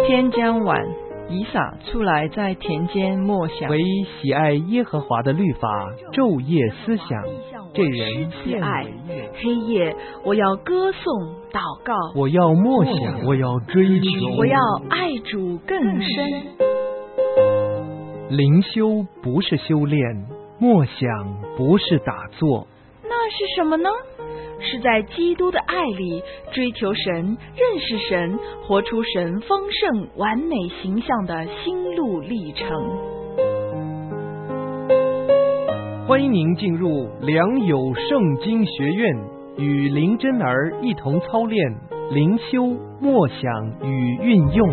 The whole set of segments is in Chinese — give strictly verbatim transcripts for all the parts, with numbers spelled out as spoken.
天将晚，以撒出来在田间默想， 唯喜爱耶和华的律法，昼夜思想，这人慈爱。黑夜我要歌颂祷告， 我要默想，我要追求， 我要爱主更深。 灵修不是修炼，默想不是打坐， 那是什么呢？是在基督的爱里追求神、认识神、活出神丰盛完美形象的心路历程。 欢迎您进入良友圣经学院，与林真儿一同操练灵修、默想与运用。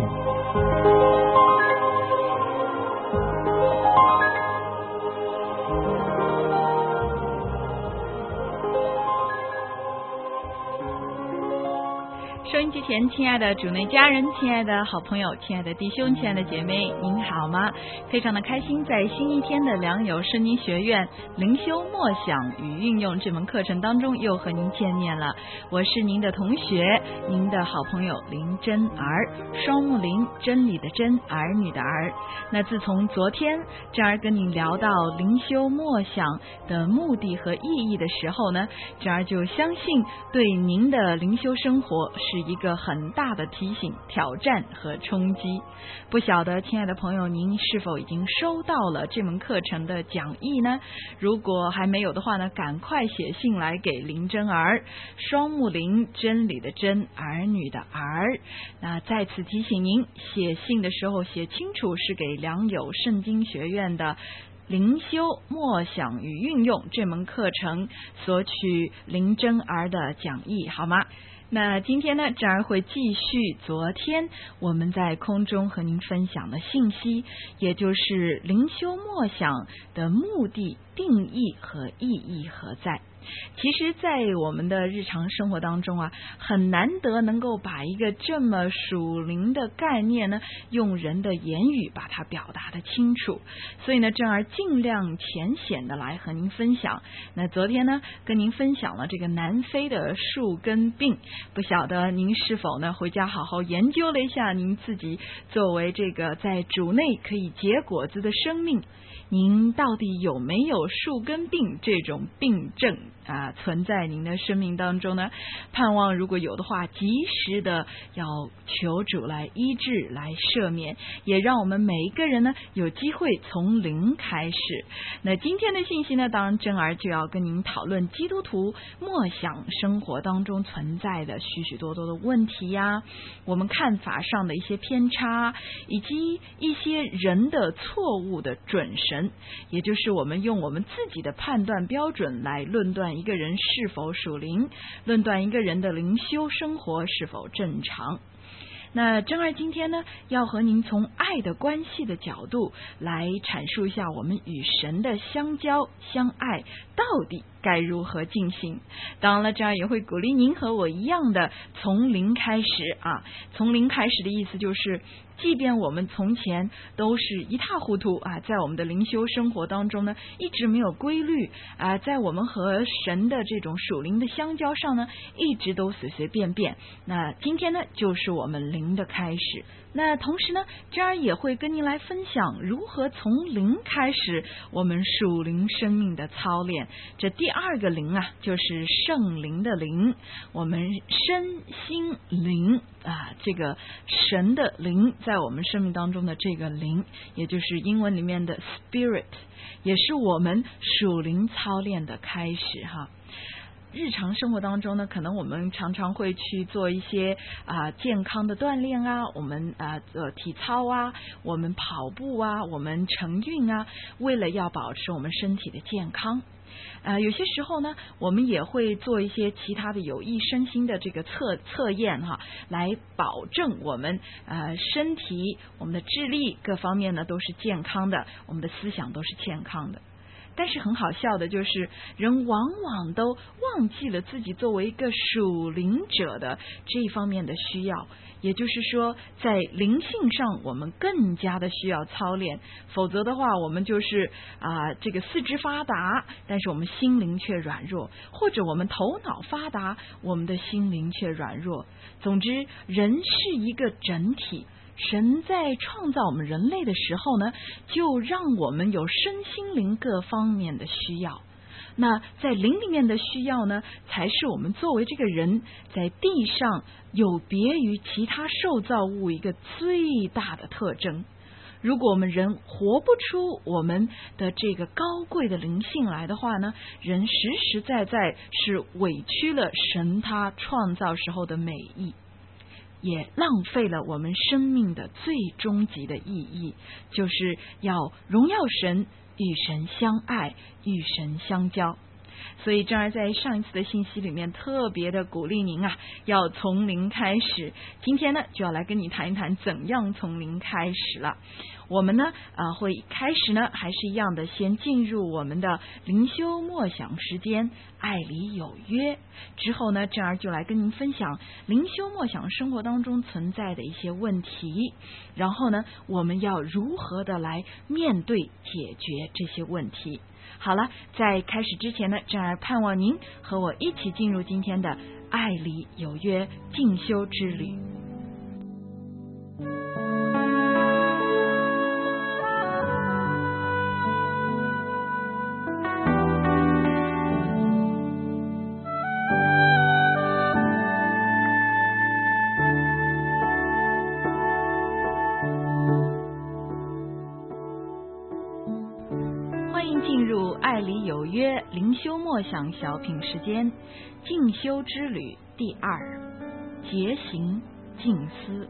收音机前，亲爱的主内家人，亲爱的好朋友，亲爱的弟兄，亲爱的姐妹，您好吗？非常的开心，在新一天的良友圣经学院灵修默想与运用这门课程当中，又和您见面了。我是您的同学，您的好朋友林真儿，双木林，真理的真，儿女的儿。那自从昨天真儿跟您聊到灵修默想的目的和意义的时候呢，真儿就相信对您的灵修生活是一个很大的提醒、挑战和冲击。不晓得亲爱的朋友，您是否已经收到了这门课程的讲义呢？如果还没有的话呢，赶快写信来给林真儿，双木林，真理的真，儿女的儿。那再次提醒您，写信的时候写清楚是给良友圣经学院的灵修默想与运用这门课程索取林真儿的讲义，好吗？那今天呢，真儿会继续昨天我们在空中和您分享的信息，也就是灵修默想的目的、定义和意义何在。其实在我们的日常生活当中啊，很难得能够把一个这么属灵的概念呢，用人的言语把它表达得清楚。所以呢，真儿尽量浅显的来和您分享。那昨天呢，跟您分享了这个南非的树根病，不晓得您是否呢回家好好研究了一下您自己作为这个在主内可以结果子的生命，您到底有没有树根病这种病症啊存在您的生命当中呢？盼望如果有的话，及时的要求主来医治、来赦免，也让我们每一个人呢有机会从零开始。那今天的信息呢，当然真儿就要跟您讨论基督徒默想生活当中存在的许许多多的问题呀，我们看法上的一些偏差，以及一些人的错误的准神，也就是我们用我们自己的判断标准来论断一个人是否属灵，论断一个人的灵修生活是否正常。那真儿今天呢，要和您从爱的关系的角度来阐述一下我们与神的相交相爱到底该如何进行。当然了，真儿也会鼓励您和我一样的从零开始啊。从零开始的意思就是，即便我们从前都是一塌糊涂啊，在我们的灵修生活当中呢，一直没有规律啊，在我们和神的这种属灵的相交上呢，一直都随随便便。那今天呢，就是我们零的开始。那同时呢，真儿也会跟您来分享如何从零开始我们属灵生命的操练。这第二个灵啊，就是圣灵的灵，我们身心灵啊，这个神的灵在我们生命当中的这个灵，也就是英文里面的 spirit， 也是我们属灵操练的开始哈。日常生活当中呢，可能我们常常会去做一些啊、呃、健康的锻炼啊，我们啊呃体操啊，我们跑步啊，我们晨运啊，为了要保持我们身体的健康。呃，有些时候呢，我们也会做一些其他的有益身心的这个测测验哈，来保证我们呃身体、我们的智力各方面呢都是健康的，我们的思想都是健康的。但是很好笑的就是，人往往都忘记了自己作为一个属灵者的这一方面的需要。也就是说，在灵性上我们更加的需要操练，否则的话我们就是啊、呃、这个四肢发达，但是我们心灵却软弱，或者我们头脑发达，我们的心灵却软弱。总之，人是一个整体， 神在创造我们人类的时候呢，就让我们有身心灵各方面的需要。那在灵里面的需要呢，才是我们作为这个人在地上有别于其他受造物一个最大的特征。如果我们人活不出我们的这个高贵的灵性来的话呢，人实实在在是委屈了神他创造时候的美意，也浪费了我们生命的最终极的意义，就是要荣耀神，与神相爱，与神相交。所以这儿在上一次的信息里面特别的鼓励您啊，要从零开始。今天呢，就要来跟你谈一谈怎样从零开始了。我们呢，呃，会开始呢，还是一样的，先进入我们的灵修默想时间，爱里有约。之后呢，这儿就来跟您分享灵修默想生活当中存在的一些问题，然后呢，我们要如何的来面对解决这些问题。好了，在开始之前呢，这儿盼望您和我一起进入今天的爱里有约进修之旅。爱里有约灵修默想小品时间，进修之旅第二，结行静思。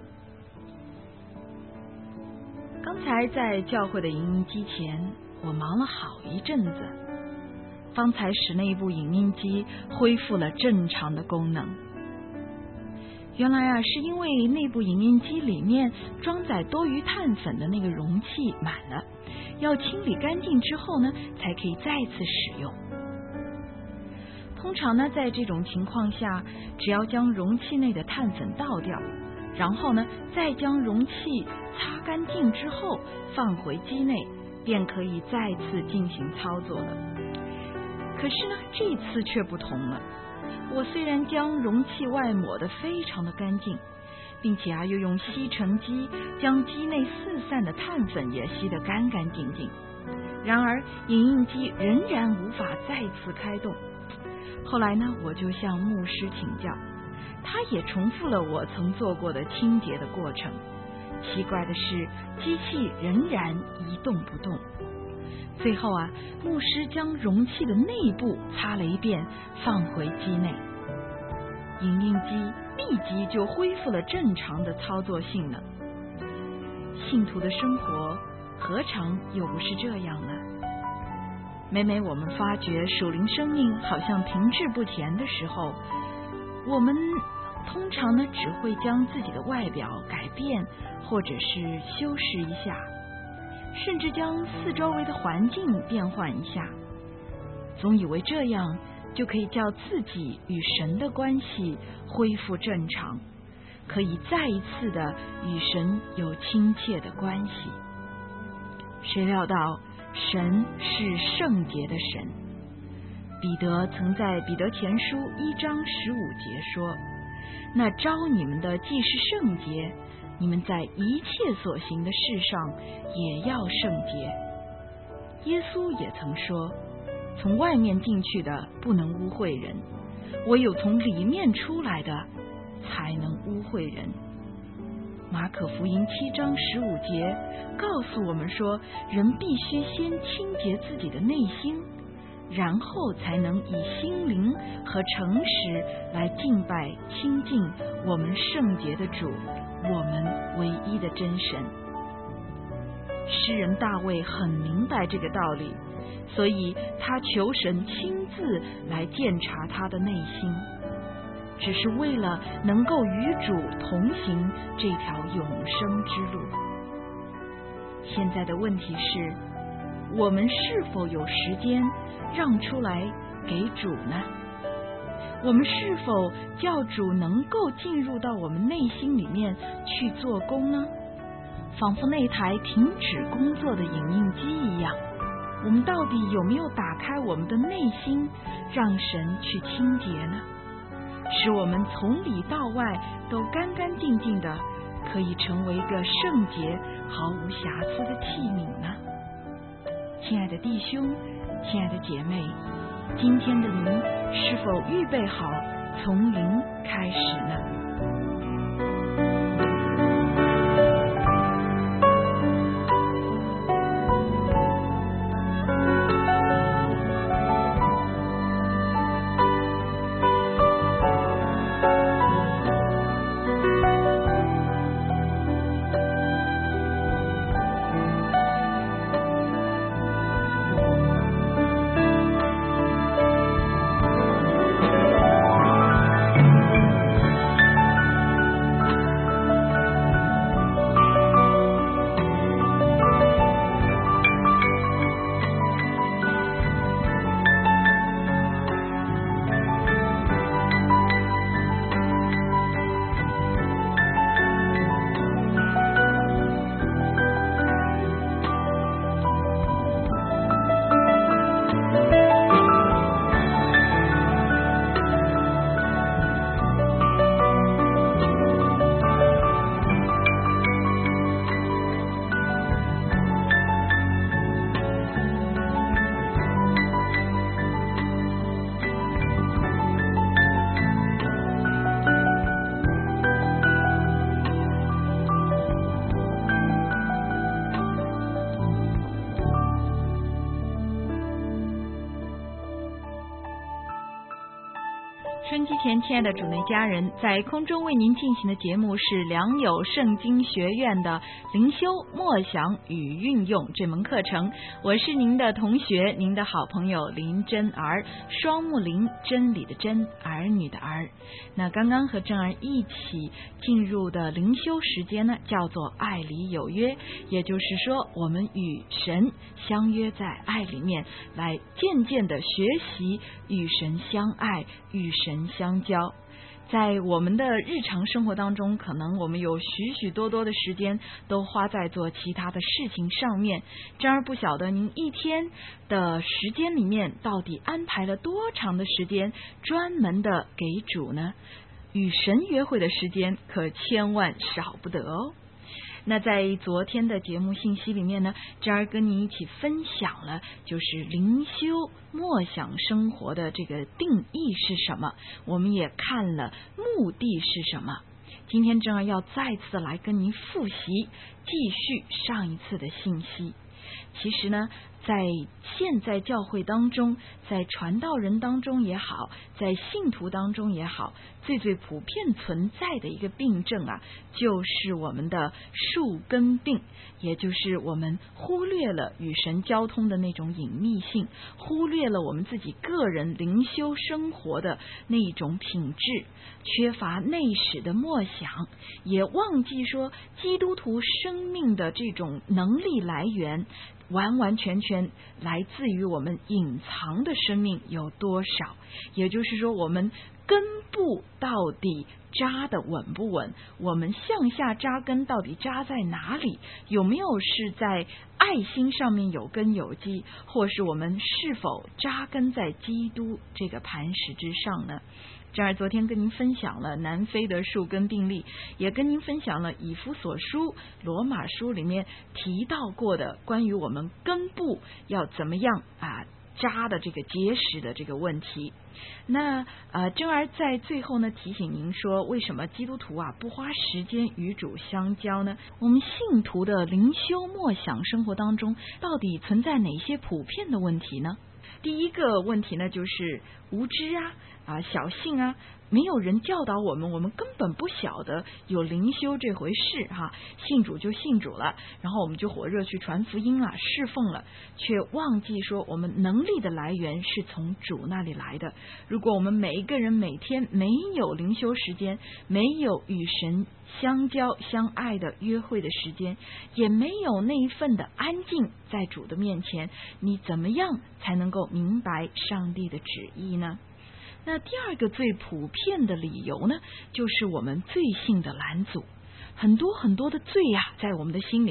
刚才在教会的影音机前，我忙了好一阵子，方才使那部影音机恢复了正常的功能。原来啊，是因为那部影音机里面装载多余碳粉的那个容器满了，要清理干净之后呢，才可以再次使用。通常呢，在这种情况下，只要将容器内的碳粉倒掉，然后呢，再将容器擦干净之后放回机内，便可以再次进行操作了。可是呢，这次却不同了。我虽然将容器外抹得非常的干净，并且啊又用吸尘机将机内四散的碳粉也吸得干干净净，然而影印机仍然无法再次开动。后来呢，我就向牧师请教，他也重复了我曾做过的清洁的过程。奇怪的是，机器仍然一动不动。最后啊，牧师将容器的内部擦了一遍，放回机内，影印机立即就恢复了正常的操作性能。信徒的生活何尝又不是这样呢？每每我们发觉属灵生命好像停滞不前的时候，我们通常呢只会将自己的外表改变，或者是修饰一下，甚至将四周围的环境变换一下，总以为这样就可以叫自己与神的关系恢复正常，可以再一次的与神有亲切的关系。谁料到神是圣洁的神。彼得曾在彼得前书一章十五节说，那召你们的既是圣洁，你们在一切所行的事上也要圣洁。耶稣也曾说，从外面进去的不能污秽人，唯有从里面出来的才能污秽人。马可福音七章十五节告诉我们说，人必须先清洁自己的内心，然后才能以心灵和诚实来敬拜亲近我们圣洁的主，我们唯一的真神。诗人大卫很明白这个道理，所以他求神亲自来鉴察他的内心，只是为了能够与主同行这条永生之路。现在的问题是，我们是否有时间让出来给主呢？我们是否叫主能够进入到我们内心里面去做工呢？仿佛那台停止工作的影印机一样，我们到底有没有打开我们的内心，让神去清洁呢？使我们从里到外都干干净净的， 可以成为一个圣洁毫无瑕疵的器皿呢？亲爱的弟兄，亲爱的姐妹，今天的您是否预备好从零开始呢？收音机前亲爱的主内家人，在空中为您进行的节目是良友圣经学院的灵修默想与运用这门课程，我是您的同学，您的好朋友林真儿，双木林，真理的真，儿女的儿。那刚刚和真儿一起进入的灵修时间呢，叫做爱里有约，也就是说我们与神相约在爱里面，来渐渐的学习与神相爱，与神相交。在我们的日常生活当中，可能我们有许许多多的时间都花在做其他的事情上面，真儿不晓得您一天的时间里面到底安排了多长的时间专门的给主呢？与神约会的时间可千万少不得哦。那在昨天的节目信息里面呢，真儿跟你一起分享了就是灵修默想生活的这个定义是什么，我们也看了目的是什么。今天真儿要再次来跟您复习，继续上一次的信息。其实呢，在现在教会当中，在传道人当中也好，在信徒当中也好，最最普遍存在的一个病症啊，就是我们的树根病，也就是我们忽略了与神交通的那种隐秘性，忽略了我们自己个人灵修生活的那种品质，缺乏内史的默想，也忘记说基督徒生命的这种能力来源完完全全来自于我们隐藏的生命有多少，也就是说我们根部到底扎得稳不稳，我们向下扎根到底扎在哪里，有没有是在爱心上面有根有基，或是我们是否扎根在基督这个磐石之上呢？这儿昨天跟您分享了南非的树根病例，也跟您分享了以弗所书、罗马书里面提到过的关于我们根部要怎么样啊扎的这个结实的这个问题。那呃，真儿在最后呢提醒您说，为什么基督徒啊不花时间与主相交呢？我们信徒的灵修默想生活当中，到底存在哪些普遍的问题呢？第一个问题呢，就是无知啊啊，小信啊，没有人教导我们，我们根本不晓得有灵修这回事哈。信主就信主了，然后我们就火热去传福音了，侍奉了，却忘记说我们能力的来源是从主那里来的。如果我们每一个人每天没有灵修时间，没有与神相交相爱的约会的时间，也没有那一份的安静在主的面前，你怎么样才能够明白上帝的旨意呢？那第二个最普遍的理由呢，就是我们罪性的拦阻，很多很多的罪啊，在我们的心里面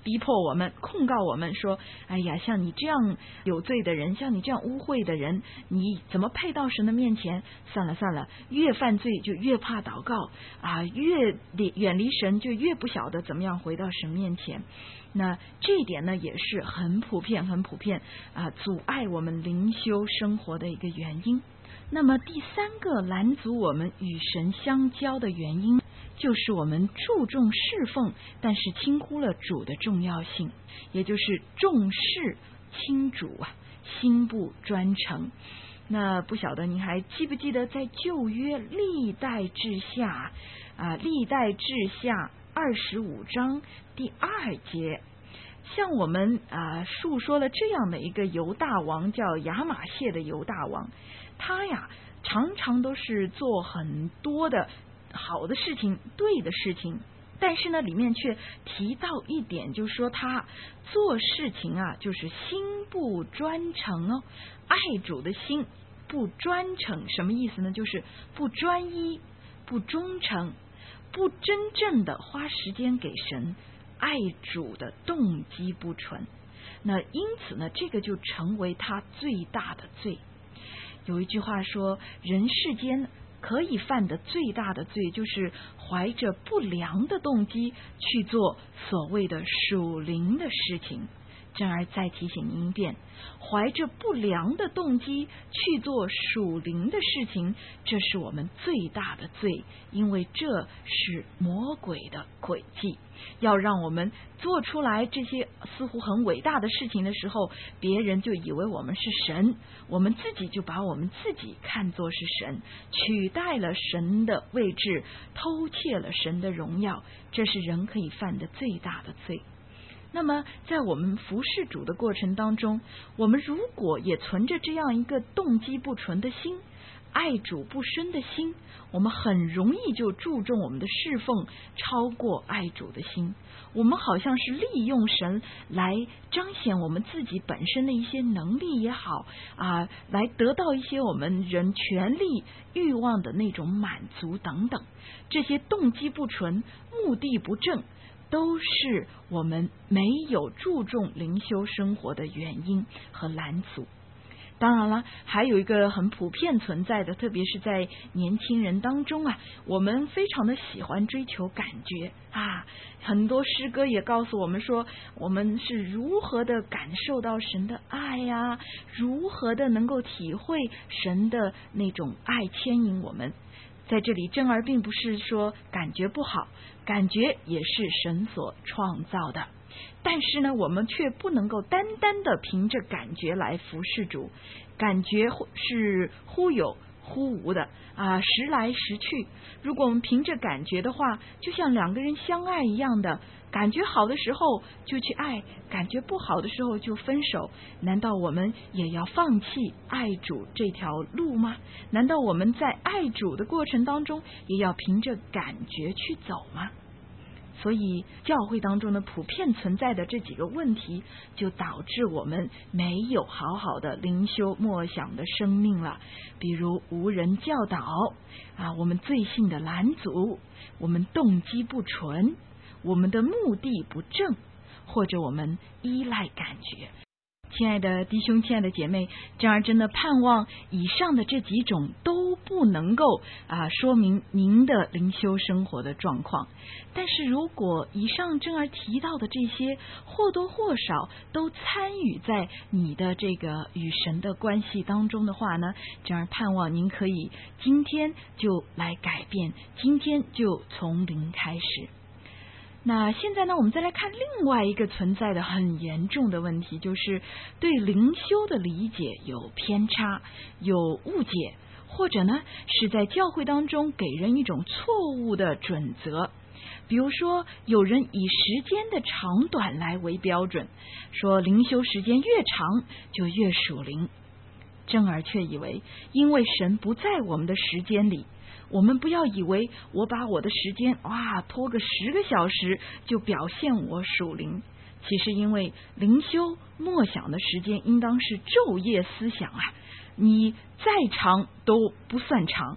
逼迫我们，控告我们说，哎呀，像你这样有罪的人，像你这样污秽的人，你怎么配到神的面前？算了算了，越犯罪就越怕祷告啊，越远离神就越不晓得怎么样回到神面前。那这一点呢，也是很普遍很普遍啊，阻碍我们灵修生活的一个原因。那么第三个拦阻我们与神相交的原因，就是我们注重侍奉，但是轻忽了主的重要性，也就是重视轻主啊，心不专诚。那不晓得你还记不记得在旧约历代志下啊，历代志下二十五章第二节，像我们啊述说了这样的一个犹大王，叫亚玛谢的犹大王，他呀常常都是做很多的好的事情，对的事情，但是呢里面却提到一点，就是说他做事情啊就是心不专诚哦，爱主的心不专诚，什么意思呢？就是不专一，不忠诚，不真正的花时间给神，爱主的动机不纯。那因此呢，这个就成为他最大的罪。有一句话说，人世间可以犯的最大的罪，就是怀着不良的动机去做所谓的属灵的事情。真儿再提醒您一遍，怀着不良的动机去做属灵的事情，这是我们最大的罪，因为这是魔鬼的诡计，要让我们做出来这些似乎很伟大的事情的时候，别人就以为我们是神，我们自己就把我们自己看作是神，取代了神的位置，偷窃了神的荣耀，这是人可以犯的最大的罪。那么在我们服侍主的过程当中，我们如果也存着这样一个动机不纯的心，爱主不深的心，我们很容易就注重我们的侍奉超过爱主的心。我们好像是利用神来彰显我们自己本身的一些能力也好啊，来得到一些我们人权利欲望的那种满足等等，这些动机不纯，目的不正，都是我们没有注重灵修生活的原因和拦阻。当然了，还有一个很普遍存在的，特别是在年轻人当中啊，我们非常的喜欢追求感觉啊，很多诗歌也告诉我们说，我们是如何的感受到神的爱呀、啊，如何的能够体会神的那种爱牵引我们。在这里，真儿并不是说感觉不好，感觉也是神所创造的，但是呢，我们却不能够单单的凭着感觉来服侍主，感觉是忽有忽无的啊，时来时去。如果我们凭着感觉的话，就像两个人相爱一样的，感觉好的时候就去爱，感觉不好的时候就分手。难道我们也要放弃爱主这条路吗？难道我们在爱主的过程当中也要凭着感觉去走吗？所以教会当中的普遍存在的这几个问题，就导致我们没有好好的灵修默想的生命了。比如无人教导啊，我们罪性的拦阻，我们动机不纯，我们的目的不正，或者我们依赖感觉。亲爱的弟兄，亲爱的姐妹，真儿真的盼望以上的这几种都不能够啊说明您的灵修生活的状况。但是如果以上真儿提到的这些或多或少都参与在你的这个与神的关系当中的话呢，真儿盼望您可以今天就来改变，今天就从零开始。那现在呢，我们再来看另外一个存在的很严重的问题，就是对灵修的理解有偏差，有误解，或者呢是在教会当中给人一种错误的准则。比如说，有人以时间的长短来为标准，说灵修时间越长就越属灵。真儿却以为，因为神不在我们的时间里，我们不要以为我把我的时间哇拖个十个小时就表现我属灵。其实因为灵修默想的时间应当是昼夜思想啊，你再长都不算长，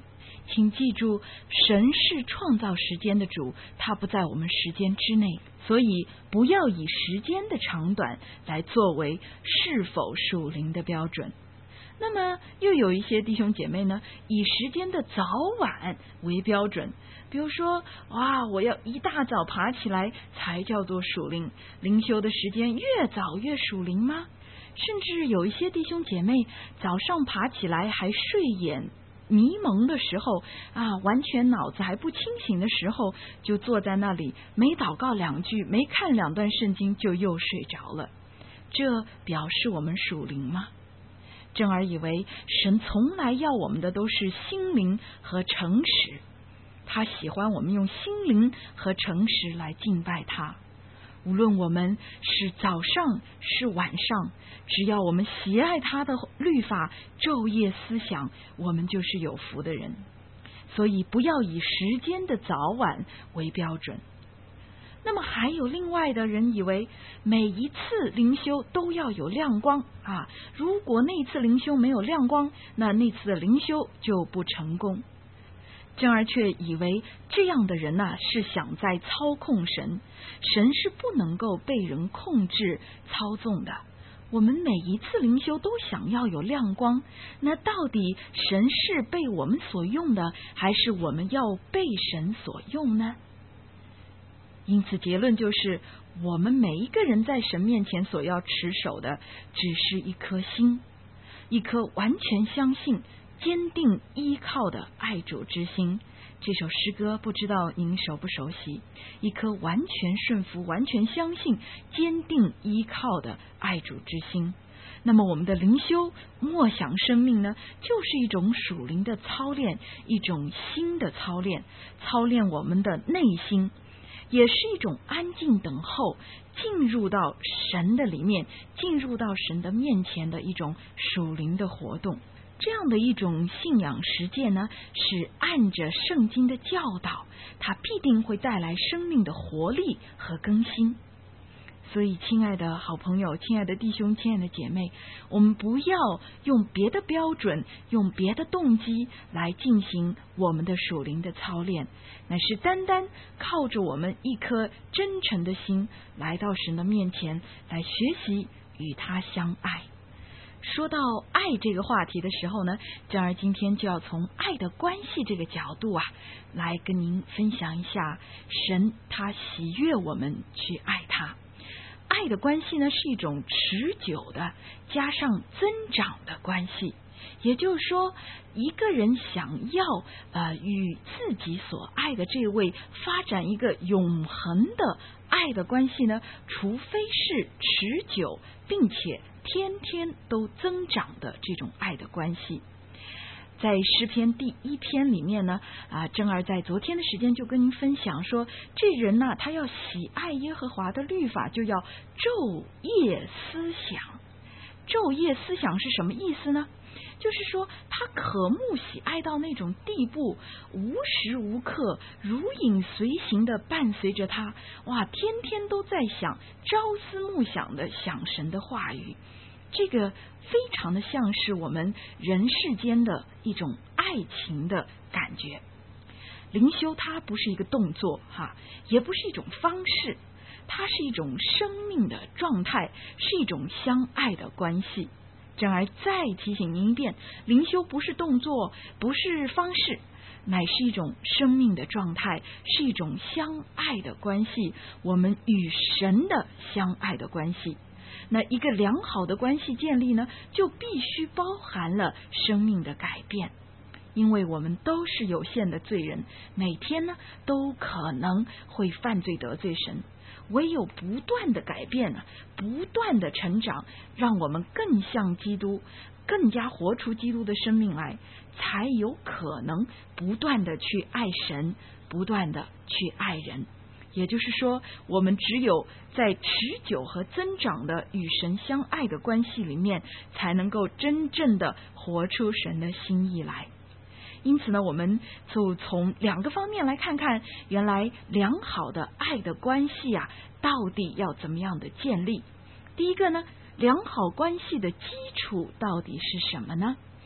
请记住，神是创造时间的主，他不在我们时间之内，所以不要以时间的长短来作为是否属灵的标准。那么又有一些弟兄姐妹呢，以时间的早晚为标准，比如说，哇，我要一大早爬起来才叫做属灵，灵修的时间越早越属灵吗？甚至有一些弟兄姐妹早上爬起来还睡眼迷蒙的时候啊，完全脑子还不清醒的时候，就坐在那里，没祷告两句，没看两段圣经就又睡着了。这表示我们属灵吗？正儿以为神从来要我们的都是心灵和诚实，他喜欢我们用心灵和诚实来敬拜他。无论我们是早上是晚上，只要我们喜爱他的律法，昼夜思想，我们就是有福的人。所以不要以时间的早晚为标准。那么还有另外的人以为每一次灵修都要有亮光啊，如果那次灵修没有亮光，那那次的灵修就不成功。正儿却以为这样的人啊，是想在操控神，神是不能够被人控制操纵的。我们每一次灵修都想要有亮光，那到底神是被我们所用的，还是我们要被神所用呢？因此结论就是，我们每一个人在神面前所要持守的，只是一颗心，一颗完全相信、坚定依靠的爱主之心。这首诗歌不知道您熟不熟悉？一颗完全顺服、完全相信、坚定依靠的爱主之心。那么我们的灵修默想生命呢，就是一种属灵的操练，一种心的操练，操练我们的内心，也是一种安静等候，进入到神的里面，进入到神的面前的一种属灵的活动。这样的一种信仰实践呢，是按着圣经的教导，它必定会带来生命的活力和更新。所以亲爱的好朋友，亲爱的弟兄，亲爱的姐妹，我们不要用别的标准，用别的动机来进行我们的属灵的操练，乃是单单靠着我们一颗真诚的心来到神的面前，来学习与他相爱。说到爱这个话题的时候呢，正儿今天就要从爱的关系这个角度啊，来跟您分享一下神他喜悦我们去爱他。爱的关系呢，是一种持久的加上增长的关系，也就是说，一个人想要呃与自己所爱的这位发展一个永恒的爱的关系呢，除非是持久并且天天都增长的这种爱的关系。在诗篇第一篇里面呢，啊，珍儿在昨天的时间就跟您分享说，这人呢、啊，他要喜爱耶和华的律法，就要昼夜思想。昼夜思想是什么意思呢？就是说他渴慕喜爱到那种地步，无时无刻如影随形的伴随着他，哇，天天都在想，朝思暮想的想神的话语。这个非常的像是我们人世间的一种爱情的感觉。灵修它不是一个动作哈，也不是一种方式，它是一种生命的状态，是一种相爱的关系。珍儿再提醒您一遍，灵修不是动作，不是方式，乃是一种生命的状态，是一种相爱的关系，我们与神的相爱的关系。那一个良好的关系建立呢，就必须包含了生命的改变，因为我们都是有限的罪人，每天呢都可能会犯罪得罪神，唯有不断的改变呢，不断的成长，让我们更像基督，更加活出基督的生命来，才有可能不断的去爱神，不断的去爱人。也就是说，我们只有在持久和增长的与神相爱的关系里面，才能够真正的活出神的心意来。因此呢，我们就从两个方面来看看，原来良好的爱的关系啊，到底要怎么样的建立。第一个呢，良好关系的基础到底是什么呢？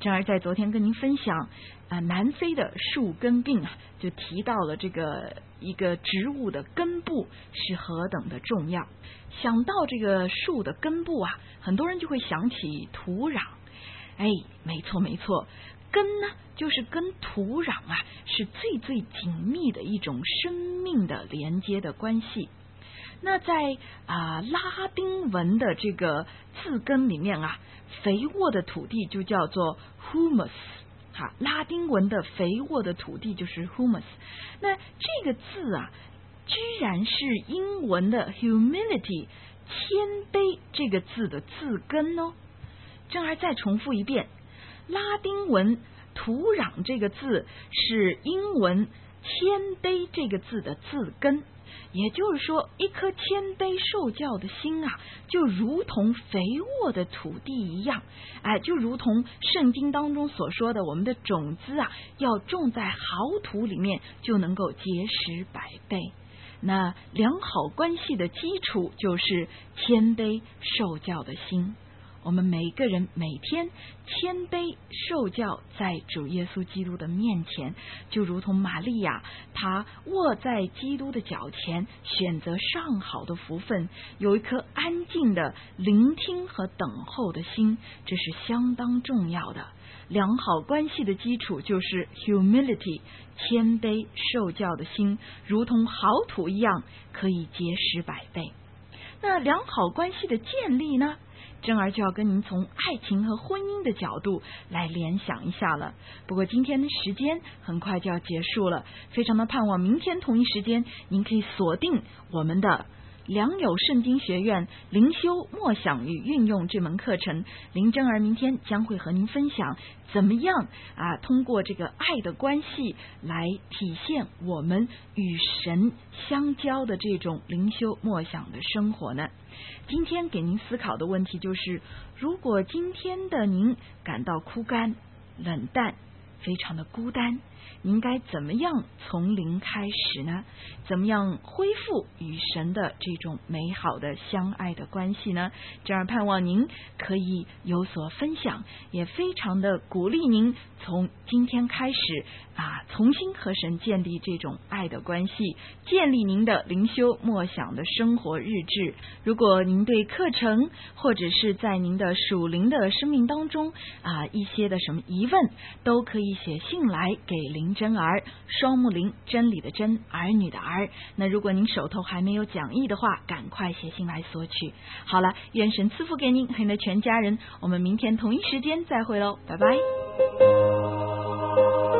正儿在昨天跟您分享啊、呃，南非的树根病啊，就提到了这个一个植物的根部是何等的重要。想到这个树的根部啊，很多人就会想起土壤。哎，没错没错，根呢就是跟土壤啊是最最紧密的一种生命的连接的关系。那在啊、呃、拉丁文的这个字根里面啊，肥沃的土地就叫做 humus， 哈，拉丁文的肥沃的土地就是 humus。那这个字啊，居然是英文的 humility 谦卑这个字的字根哦。正儿再重复一遍，拉丁文土壤这个字是英文谦卑这个字的字根。也就是说，一颗谦卑受教的心啊，就如同肥沃的土地一样，哎，就如同圣经当中所说的，我们的种子啊，要种在好土里面，就能够结实百倍。那良好关系的基础就是谦卑受教的心。我们每个人每天谦卑受教在主耶稣基督的面前，就如同玛利亚她卧在基督的脚前，选择上好的福分，有一颗安静的聆听和等候的心，这是相当重要的。良好关系的基础就是 humility 谦卑受教的心，如同好土一样，可以结实百倍。那良好关系的建立呢，珍儿就要跟您从爱情和婚姻的角度来联想一下了。不过今天的时间很快就要结束了，非常的盼望明天同一时间您可以锁定我们的良友圣经学院灵修默想与运用这门课程。林珍儿明天将会和您分享怎么样啊，通过这个爱的关系来体现我们与神相交的这种灵修默想的生活呢。今天给您思考的问题就是，如果今天的您感到枯干、冷淡、非常的孤单，您该怎么样从零开始呢？怎么样恢复与神的这种美好的相爱的关系呢？这样盼望您可以有所分享，也非常的鼓励您从今天开始啊，重新和神建立这种爱的关系，建立您的灵修默想的生活日志。如果您对课程或者是在您的属灵的生命当中啊一些的什么疑问，都可以写信来给林真儿，双木林，真理的真，儿女的儿。那如果您手头还没有讲义的话，赶快写信来索取。好了，愿神赐福给您和您的全家人，我们明天同一时间再会喽，拜拜。